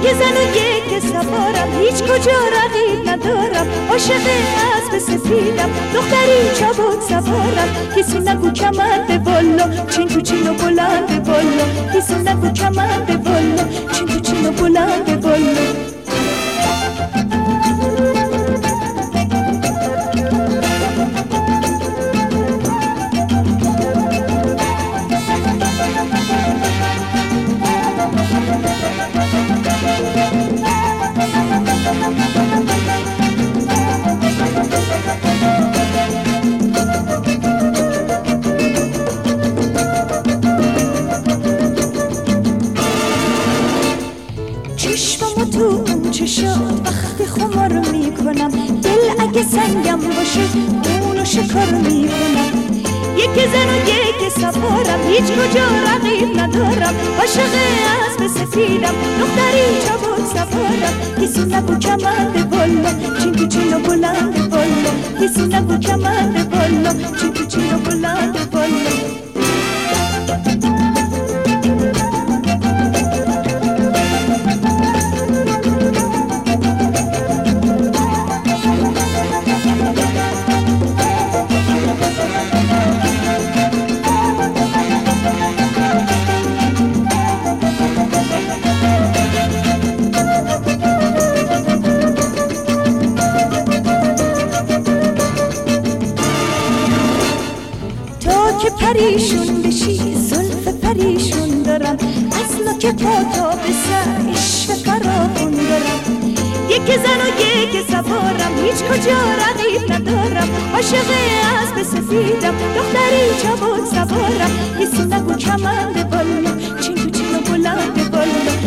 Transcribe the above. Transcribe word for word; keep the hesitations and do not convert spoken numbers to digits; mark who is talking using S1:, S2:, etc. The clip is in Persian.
S1: یکی زن و یک سوارم، هیچ کجا رقیب ندارم. عاشق اسب سفیدم، دختری چابک سوارم. کسی نگو کمند بالا، چین تو چین و بلند بالا. کسی نگو کمند بالا، چین تو چین و بلند بالا. چشممو تو اون چشات وقتی خمار میکنم، دل اگه سنگم باشه اونو شکار میکنم. یکی زن و یکی سوارم، هیچ کجا رقیب ندارم. عاشق اسب سفیدم، دختری چابک سوارم. کسی نگو کمند بالا، چین تو چین و بلند بالا. کسی نگو کمند بالا، چین تو چین و بلند بالا. که پریشون بشی زلف پریشون دارم، اصلا که پا تا به سر عشق فراخون دارم. یکی زن و یکی سوارم، هیچ کجا رقیب ندارم. عاشق اسب سفیدم، دختری چابک سوارم. کسی نگو کمند بالا، چین تو چین و بلند بالا.